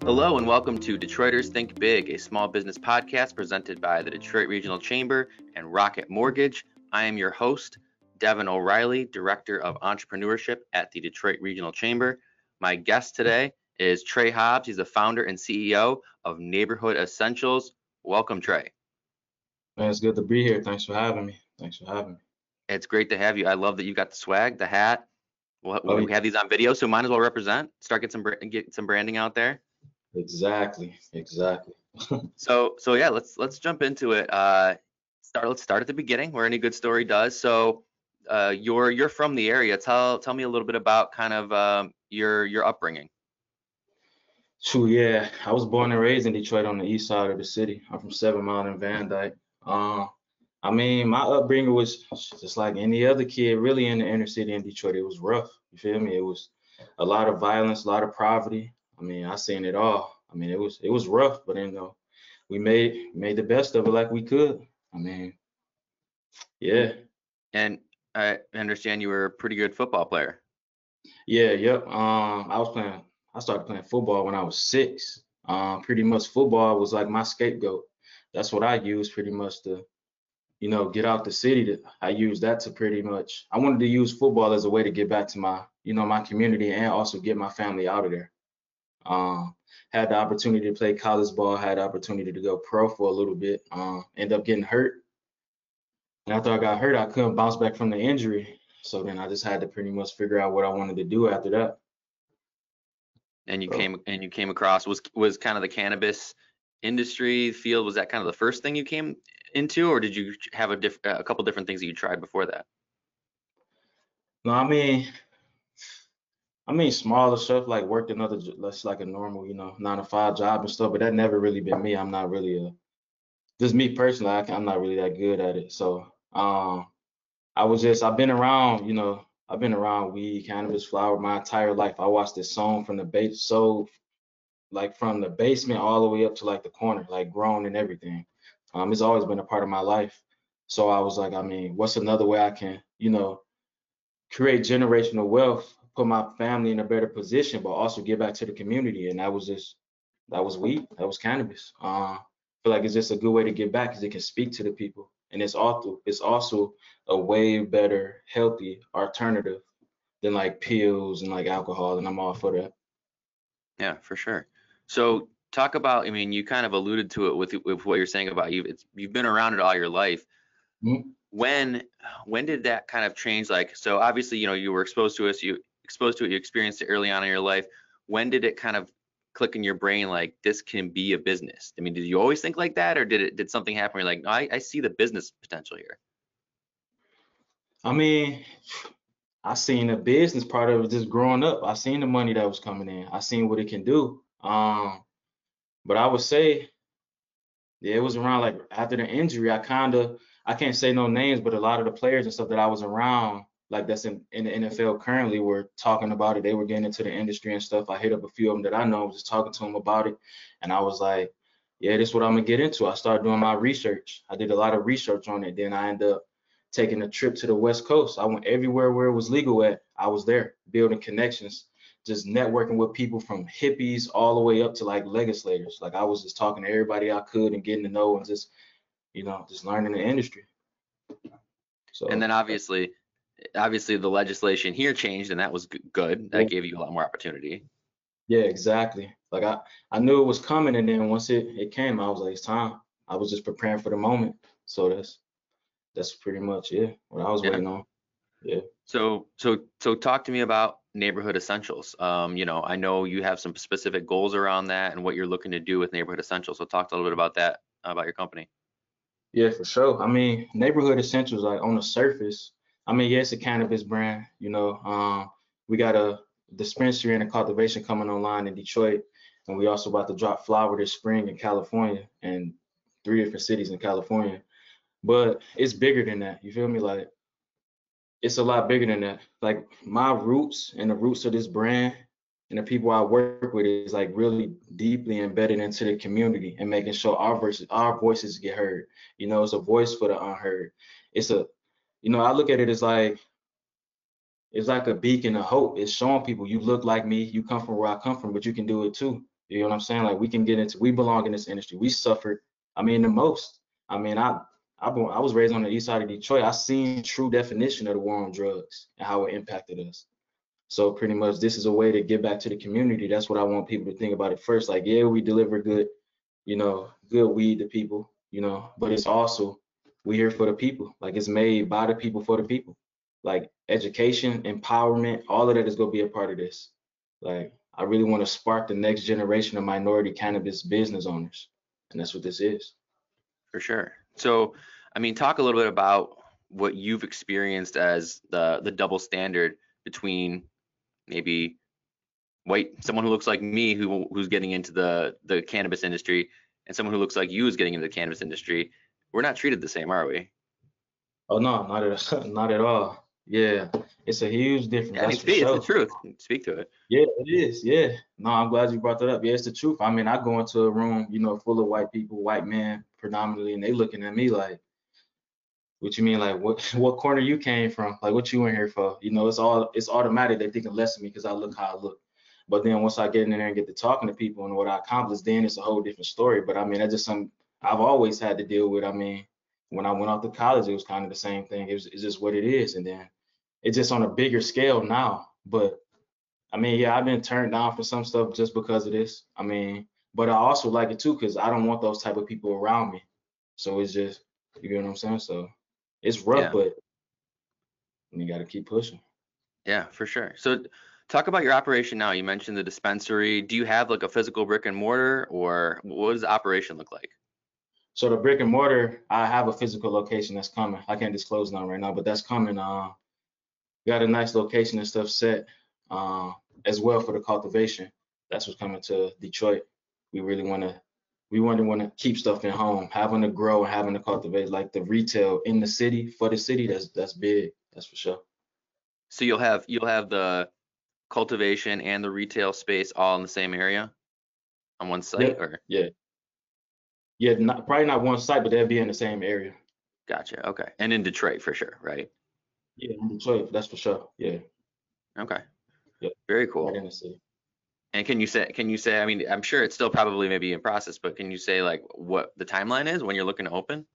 Hello and welcome to Detroiters Think Big, a small business podcast presented by the Detroit Regional Chamber and Rocket Mortgage. I am your host, Devin O'Reilly, Director of Entrepreneurship at the Detroit Regional Chamber. My guest today is Trey Hobbs. He's the founder and CEO of Neighborhood Essentials. Welcome, Trey. Man, it's good to be here. Thanks for having me. It's great to have you. I love that you got the swag, the hat. Oh, We have these on video, so might as well represent. Start get some branding out there. exactly. So yeah, let's jump into it. Let's start at the beginning, where any good story does. So, you're from the area. Tell me a little bit about kind of your upbringing. True, yeah. I was born and raised in Detroit on the east side of the city. I'm from 7 Mile and Van Dyke. My upbringing was just like any other kid, really in the inner city in Detroit. It was rough. You feel me? It was a lot of violence, a lot of poverty. I seen it all. It was rough, but we made the best of it like we could. I mean, yeah. And I understand you were a pretty good football player. Yeah, yep. I started playing football when I was 6. Pretty much football was like my scapegoat. That's what I used pretty much to, get out the city. I used that to pretty much, I wanted to use football as a way to get back to my community and also get my family out of there. Had the opportunity to play college ball, had the opportunity to go pro for a little bit. Ended up getting hurt. And after I got hurt, I couldn't bounce back from the injury. So then I just had to pretty much figure out what I wanted to do after that. And you came across was kind of the cannabis industry field. Was that kind of the first thing you came into, or did you have a couple different things that you tried before that? No, smaller stuff like worked another, that's like a normal, 9 to 5 job and stuff, but that never really been me. I'm not really just me personally, I'm not really that good at it. So, I've been around weed, cannabis, flower my entire life. I watched this song from the base, so like from the basement all the way up to like the corner, like grown and everything. It's always been a part of my life. So I was like, what's another way I can, create generational wealth, put my family in a better position, but also give back to the community. And that was weed, that was cannabis. I feel like it's just a good way to give back because it can speak to the people, and it's also a way better, healthy alternative than like pills and like alcohol, and I'm all for that. Yeah, for sure. So talk about, you kind of alluded to it with what you're saying about you've been around it all your life. Mhm. When did that kind of change? Like, so obviously, you were exposed to you experienced it early on in your life. When did it kind of click in your brain like this can be a business? Did you always think like that, or did something happen where you're like, no, I see the business potential here? I mean, I seen the business part of it just growing up. I seen the money that was coming in. I seen what it can do. But I would say, yeah, it was around like after the injury, I can't say no names, but a lot of the players and stuff that I was around, like that's in the NFL currently, were talking about it. They were getting into the industry and stuff. I hit up a few of them that I know, was just talking to them about it. And I was like, yeah, this is what I'm gonna get into. I started doing my research. I did a lot of research on it. Then I ended up taking a trip to the West Coast. I went everywhere where it was legal at. I was there building connections, just networking with people from hippies all the way up to like legislators. Like I was just talking to everybody I could and getting to know and just learning the industry. And So then obviously the legislation here changed, and that was good. yeah, That gave you a lot more opportunity. yeah, exactly. Like I knew it was coming, and then once it came, I was like, it's time. I was just preparing for the moment. So that's pretty much what I was Yeah. waiting on. Yeah. So talk to me about Neighborhood Essentials. I know you have some specific goals around that and what you're looking to do with Neighborhood Essentials. So talk a little bit about that, about your company. Yeah, for sure. Neighborhood Essentials, like on the surface, yeah, it's a cannabis brand. We got a dispensary and a cultivation coming online in Detroit, and we also about to drop flower this spring in California and 3 different cities in California. But it's bigger than that. You feel me? Like it's a lot bigger than that. Like my roots and the roots of this brand and the people I work with is like really deeply embedded into the community and making sure our voices get heard. It's a voice for the unheard. It's a, I look at it as like it's like a beacon of hope. It's showing people you look like me, you come from where I come from, but you can do it too. You know what I'm saying? Like we belong in this industry. We suffered, the most. I mean, I was raised on the east side of Detroit. I seen true definition of the war on drugs and how it impacted us. So pretty much this is a way to give back to the community. That's what I want people to think about it first. Like, yeah, we deliver good, good weed to people, but it's also we here for the people. Like it's made by the people for the people. Like education, empowerment, all of that is gonna be a part of this. Like I really want to spark the next generation of minority cannabis business owners. And that's what this is. For sure. So, I mean, talk a little bit about what you've experienced as the double standard between maybe someone who looks like me who's getting into the cannabis industry and someone who looks like you is getting into the cannabis industry. We're not treated the same, are we? Oh no, not at all. Yeah, it's a huge difference. Yeah, I mean, That's for it's the sure. truth. Speak to it. Yeah, it is. Yeah. No, I'm glad you brought that up. Yeah, it's the truth. I mean, I go into a room, full of white people, white men predominantly, and they looking at me like, what you mean? Like, what corner you came from? Like, what you in here for? It's automatic. They thinking less of me because I look how I look. But then once I get in there and get to talking to people and what I accomplish, then it's a whole different story. But I mean, that's just something I've always had to deal with. I mean, when I went off to college, it was kind of the same thing. It's just what it is. And then it's just on a bigger scale now. But I mean, yeah, I've been turned down for some stuff just because of this. I mean, but I also like it too because I don't want those type of people around me. So it's just, you know what I'm saying? So it's rough, Yeah. but you got to keep pushing. Yeah, for sure. So talk about your operation now. You mentioned the dispensary. Do you have like a physical brick and mortar, or what does the operation look like? So the brick and mortar, I have a physical location that's coming. I can't disclose none right now, but that's coming. Got a nice location and stuff set as well for the cultivation. That's what's coming to Detroit. We really want to keep stuff in home, having to grow and having to cultivate like the retail in the city for the city. That's big. That's for sure. So you'll have the cultivation and the retail space all in the same area on one site, Yep. or? Yeah. Yeah. Probably not one site, but they'll be in the same area. Gotcha. Okay. And in Detroit for sure, right? Yeah, in Detroit. That's for sure. Yeah. Okay. Yep. Very Right cool. in the city. And can you say, I mean, I'm sure it's still probably maybe in process, but can you say like what the timeline is when you're looking to open?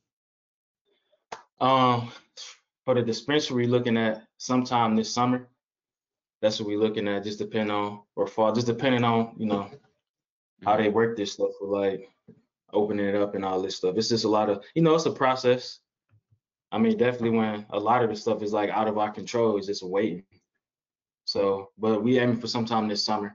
Um, for the dispensary, looking at sometime this summer. That's what we're looking at. Just depending on or fall, just depending on how Mhm. they work this stuff for like opening it up and all this stuff. It's just a lot of it's a process. I mean, definitely when a lot of the stuff is like out of our control, it's just waiting. So, but we aiming for sometime this summer.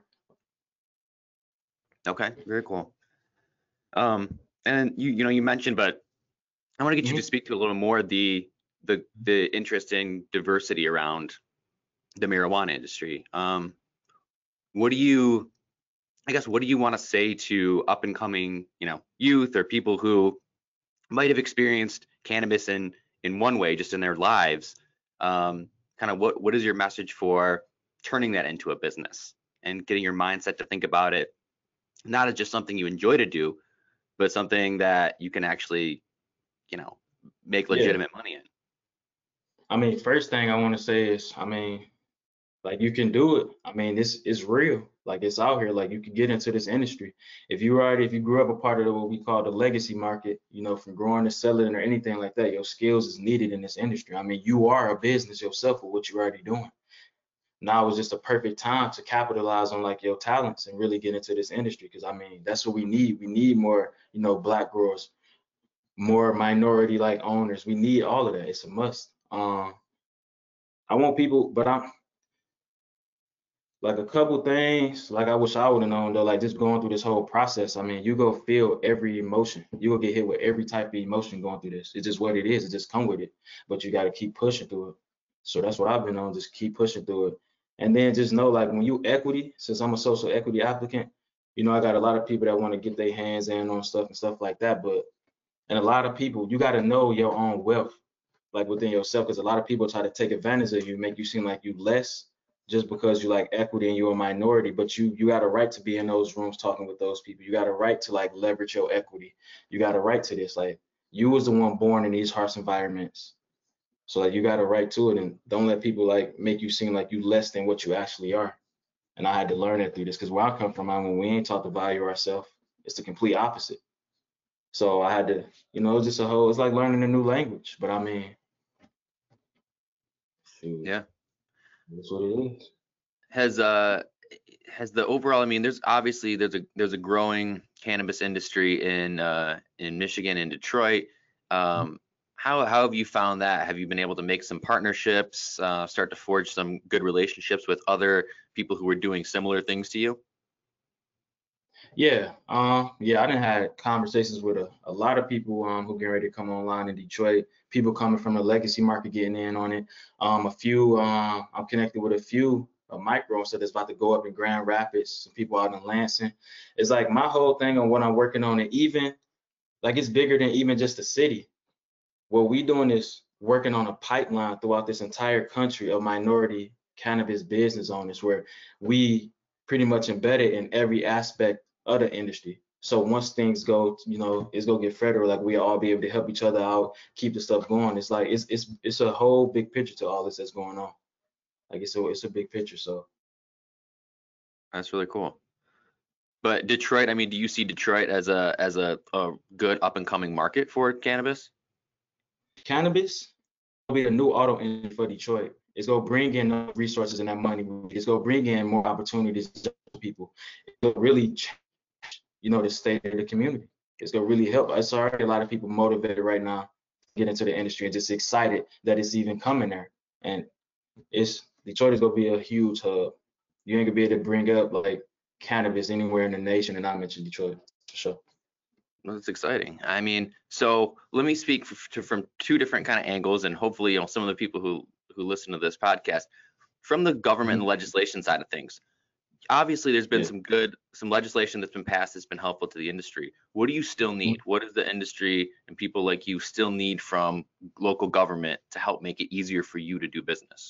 Okay. Very cool. And you mentioned, but I want to get you to Hmm. speak to a little more the interest in diversity around the marijuana industry. What do you, I guess, what do you want to say to up and coming, youth or people who might have experienced cannabis in one way just in their lives? Kind of what is your message for turning that into a business and getting your mindset to think about it not as just something you enjoy to do, but something that you can actually, you know, make Yeah. legitimate money in? I mean, first thing I want to say is, like you can do it. I mean, this is real. Like it's out here. Like you can get into this industry. If you grew up a part of what we call the legacy market, from growing to selling or anything like that, your skills is needed in this industry. I mean, you are a business yourself with what you're already doing. Now is just a perfect time to capitalize on like your talents and really get into this industry. Because I mean, that's what we need. We need more, black growers, more minority like owners. We need all of that. It's a must. I want people, but I'm like a couple things, like I wish I would have known though, like just going through this whole process. I mean, you go feel every emotion. You will get hit with every type of emotion going through this. It's just what it is. It just come with it. But you got to keep pushing through it. So that's what I've been on, just keep pushing through it. And then just know like when you equity, since I'm a social equity applicant, I got a lot of people that want to get their hands in on stuff and stuff like that. And a lot of people, you got to know your own wealth, like within yourself, because a lot of people try to take advantage of you, make you seem like you less just because you like equity and you're a minority, but you got a right to be in those rooms talking with those people. You got a right to like leverage your equity. You got a right to this. Like you was the one born in these harsh environments. So like you got a right to it, and don't let people like make you seem like you less than what you actually are. And I had to learn that through this because where I come from, I mean, we ain't taught to value ourselves. It's the complete opposite. So I had to, it was just it's like learning a new language. But I mean, shoot, Yeah. that's what it is. Has the overall, I mean, there's a growing cannabis industry in Michigan and Detroit. How have you found that? Have you been able to make some partnerships, start to forge some good relationships with other people who are doing similar things to you? Yeah, yeah, I done had conversations with a lot of people who get ready to come online in Detroit. People coming from the legacy market getting in on it. I'm connected with a few micro stuff that's about to go up in Grand Rapids. Some people out in Lansing. It's like my whole thing on what I'm working on, and even like it's bigger than even just the city. What we doing is working on a pipeline throughout this entire country of minority cannabis business owners, where we pretty much embedded in every aspect of the industry. So once things go, it's gonna get federal. Like we all be able to help each other out, keep the stuff going. It's like it's a whole big picture to all this that's going on. Like it's a big picture. So That's really cool. But Detroit, I mean, do you see Detroit as a good up and coming market for cannabis? cannabis will be a new auto engine for Detroit. It's gonna bring in resources and that money. It's gonna bring in more opportunities to people. It'll really the state of the community. It's gonna really help. It's already a lot of people motivated right now to get into the industry and just excited that it's even coming there. And Detroit is gonna be a huge hub. You ain't gonna be able to bring up like cannabis anywhere in the nation, and I mentioned Detroit for sure. Well, that's exciting. I mean, so let me speak from two different kind of angles, and hopefully, some of the people who listen to this podcast, from the government and legislation side of things. Obviously, there's been Yeah. some legislation that's been passed that's been helpful to the industry. What do you still need? What does the industry and people like you still need from local government to help make it easier for you to do business?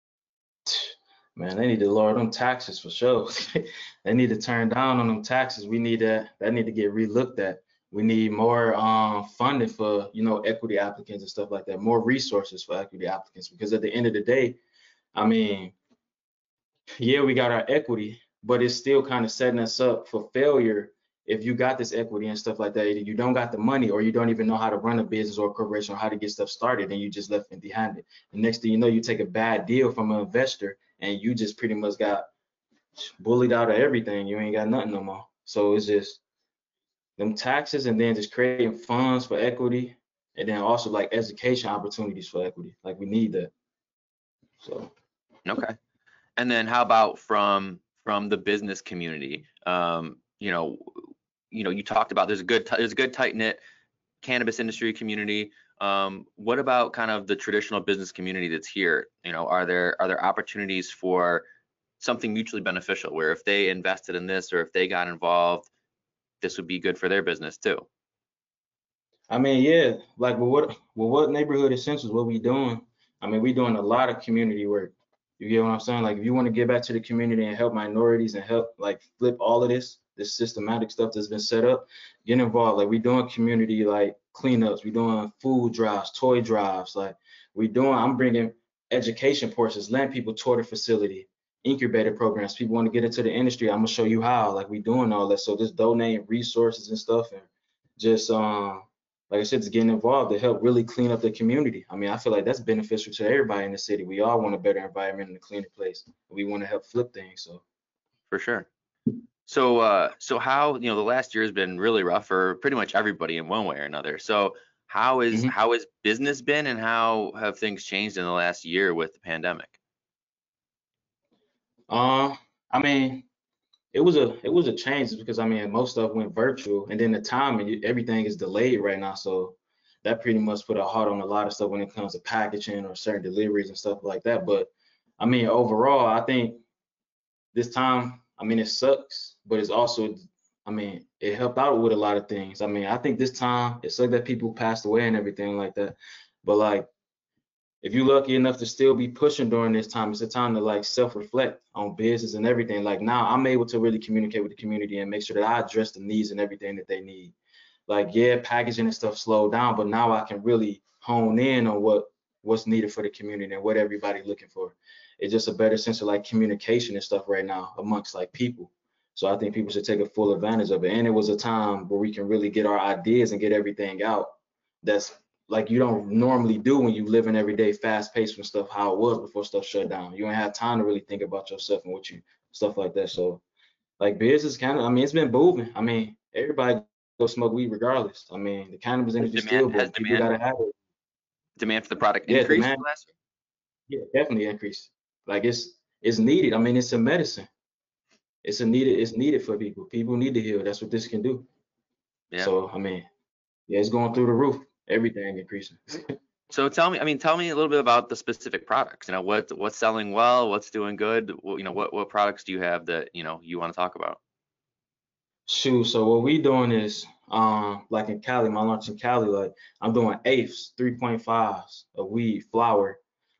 Man, they need to lower them taxes for sure. They need to turn down on them taxes. We need that need to get relooked at. We need more funding for, equity applicants and stuff like that, more resources for equity applicants, because at the end of the day, I mean, yeah, we got our equity, but it's still kind of setting us up for failure if you got this equity and stuff like that. You don't got the money, or you don't even know how to run a business or a corporation or how to get stuff started, and you just left empty-handed. The next thing you know, you take a bad deal from an investor, and you just pretty much got bullied out of everything. You ain't got nothing no more. So it's just them taxes, and then just creating funds for equity, and then also like education opportunities for equity. Like we need that. So. Okay. And then how about from the business community? You talked about there's a good tight knit cannabis industry community. What about kind of the traditional business community that's here? Are there opportunities for something mutually beneficial where if they invested in this or if they got involved, this would be good for their business too? I mean, yeah, like with what neighborhood essentials, what we doing? I mean, we doing a lot of community work. You get what I'm saying? Like, if you want to get back to the community and help minorities and help like flip all of this systematic stuff that's been set up, get involved. Like, we doing community like cleanups, we doing food drives, toy drives. Like, I'm bringing education courses, letting people tour the facility, incubator programs. People want to get into the industry, I'm gonna show you how. Like, we doing all that. So just donate resources and stuff, and just like I said, just getting involved to help really clean up the community. I mean, I feel like that's beneficial to everybody in the city. We all want a better environment and a cleaner place. We want to help flip things. So For sure. So how, the last year has been really rough for pretty much everybody in one way or another. So hmm how has business been and how have things changed in the last year with the pandemic? I mean, it was a change because I mean most stuff went virtual, and then the time and everything is delayed right now. So that pretty much put a halt on a lot of stuff when it comes to packaging or certain deliveries and stuff like that. But I mean, overall, I think this time, I mean, it sucks, but it's also, I mean, it helped out with a lot of things. I mean, I think this time it sucked that people passed away and everything like that. But like, if you're lucky enough to still be pushing during this time, it's a time to like self-reflect on business and everything. Like now I'm able to really communicate with the community and make sure that I address the needs and everything that they need. Like, yeah, packaging and stuff slowed down, but now I can really hone in on what's needed for the community and what everybody looking for. it's just a better sense of like communication and stuff right now amongst like people. So I think people should take a full advantage of it. And it was a time where we can really get our ideas and get everything out. That's like you don't normally do when you live in everyday fast paced and stuff how it was before stuff shut down. You don't have time to really think about yourself and what you stuff like that. So like business kind of, I mean, it's been booming. I mean, everybody go smoke weed regardless. I mean, the cannabis Has industry still booming. People gotta have it. demand for the product Yeah, increased demand, last yeah, definitely increase. Like it's needed. I mean, it's a medicine. It's needed for people. People need to heal. That's what this can do. year? Yeah. So I mean, yeah, it's going through the roof. Everything increasing. So tell me a little bit about the specific products. You know, what's selling well, what's doing good. You know, what products do you have that, you know, you want to talk about? Shoot, so what we doing is like in Cali, my launch in Cali, like I'm doing eighths, 3.5s of weed flower.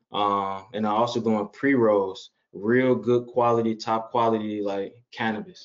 And I'm also doing pre-rolls, real good quality, top quality like cannabis.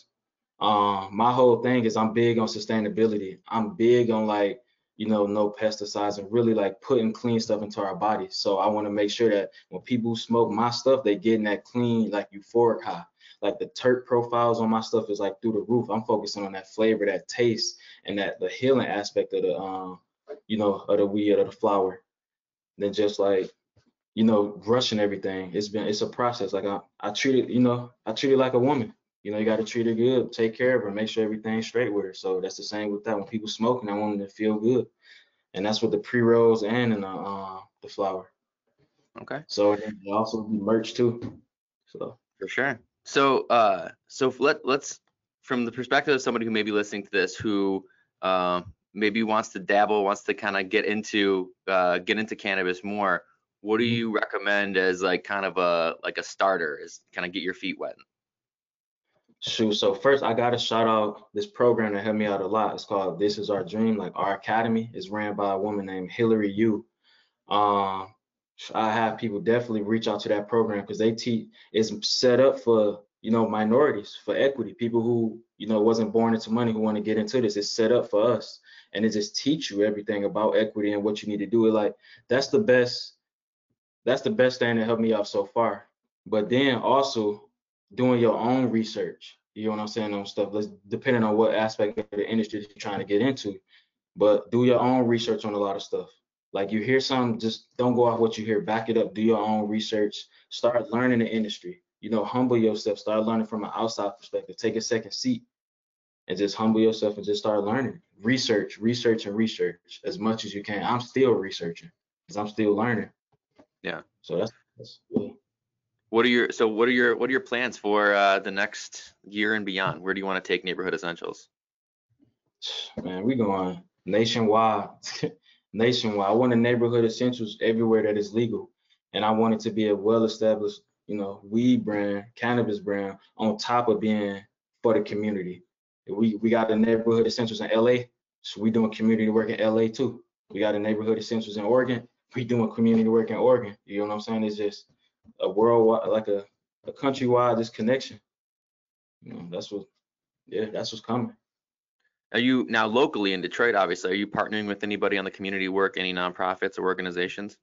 My whole thing is I'm big on sustainability. I'm big on like, no pesticides and really like putting clean stuff into our bodies. So I want to make sure that when people smoke my stuff, they getting that clean, like euphoric high. Like the terp profiles on my stuff is like through the roof. I'm focusing on that flavor, that taste, and that the healing aspect of the of the weed or the flower. Than just like, rushing everything. It's a process. Like I treat it, I treat it like a woman. You got to treat her good, take care of her, make sure everything's straight with her. So that's the same with that. When people smoking, I want them to feel good, and that's what the pre-rolls and in the flower. Okay. So and then they also do merch too. So For sure. So let's from the perspective of somebody who may be listening to this who maybe wants to dabble, wants to kind of get into cannabis more, what do mhm. you recommend as like kind of a starter, as kind of get your feet wet? Shoot. So first, I gotta shout out this program that helped me out a lot. It's called This Is Our Dream. Like our academy is ran by a woman named Hillary Yu. Um, I have people definitely reach out to that program because they teach. It's set up for minorities, for equity, people who wasn't born into money who want to get into this. It's set up for us, and it just teach you everything about equity and what you need to do. It like that's the best. That's the best thing that helped me out so far. But then also doing your own research. You know what I'm saying on stuff. Depending on what aspect of the industry that you're trying to get into, but do your own research on a lot of stuff. Like you hear something, just don't go off what you hear. Back it up. Do your own research. Start learning the industry. Humble yourself. Start learning from an outside perspective. Take a second seat and just humble yourself and just start learning. Research, research, and research as much as you can. I'm still researching because I'm still learning. Yeah. So that's yeah. What are your plans for the next year and beyond? Where do you want to take Neighborhood Essentials? Man, we going nationwide. Nationwide. I want a neighborhood essentials everywhere that is legal. And I want it to be a well-established, weed brand, cannabis brand, on top of being for the community. We got the neighborhood essentials in LA, so we doing community work in LA too. We got a neighborhood essentials in Oregon. We doing community work in Oregon. You know what I'm saying? It's just a worldwide, like a countrywide just connection. That's what's coming. Are you now locally in Detroit, obviously? Are you partnering with anybody on the community work, any nonprofits or organizations?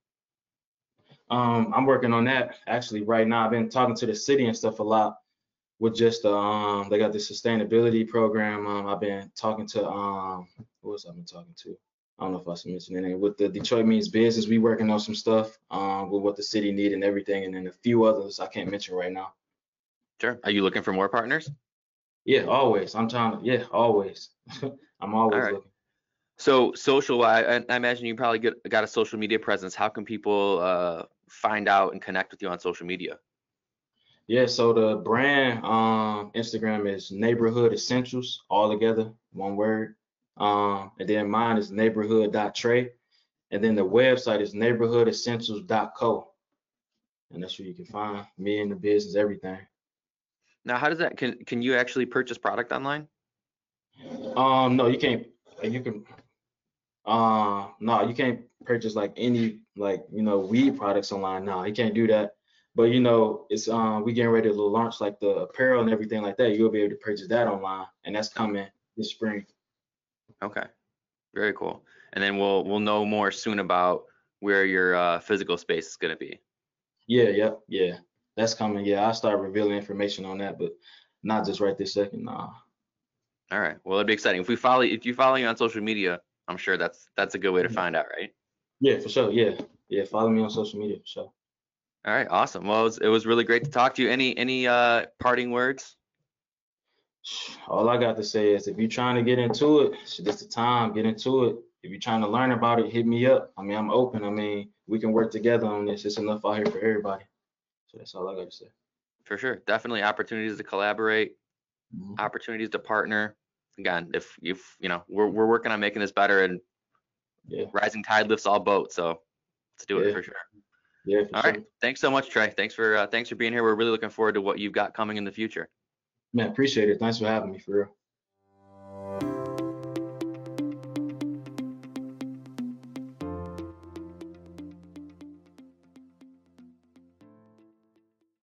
I'm working on that actually right now. I've been talking to the city and stuff a lot with just they got the sustainability program. I've been talking to who else I've been talking to? I don't know if I should mention anything. With the Detroit Means Business, we working on some stuff with what the city need and everything, and then a few others I can't mention right now. Sure. Are you looking for more partners? Yeah, always. I'm trying to, yeah, always. I'm All always right. looking. So social, I imagine you probably got a social media presence. How can people find out and connect with you on social media? Yeah, so the brand Instagram is Neighborhood Essentials, all together, one word. And then mine is neighborhood.trade. And then the website is neighborhoodessentials.co. And that's where you can find me and the business, everything. Now, how does that can you actually purchase product online? No, you can't. You can. No, you can't purchase like any like weed products online. No, you can't do that. But it's we getting ready to launch like the apparel and everything like that. You'll be able to purchase that online, and that's coming this spring. Okay, very cool. And then we'll know more soon about where your physical space is going to be. Yeah, yep, yeah. That's coming. Yeah, I'll start revealing information on that, but not just right this second. Nah. All right. Well, it'd be exciting. If you follow you on social media, I'm sure that's a good way to find out, right? Yeah, for sure. Yeah. Yeah. Follow me on social media for sure. All right. Awesome. Well, it was really great to talk to you. Any parting words? All I got to say is if you're trying to get into it, this the time, get into it. If you're trying to learn about it, hit me up. I mean, I'm open. I mean, we can work together on this. It's enough out here for everybody. So that's all I got to say. For sure. Definitely opportunities to collaborate, Mhm. opportunities to partner. Again, if we're working on making this better, and Yeah. rising tide lifts all boats. So let's do it Yeah. for sure. Yeah, for All sure. right. Thanks so much, Trey. Thanks for being here. We're really looking forward to what you've got coming in the future. Man, appreciate it. Thanks for having me, for real.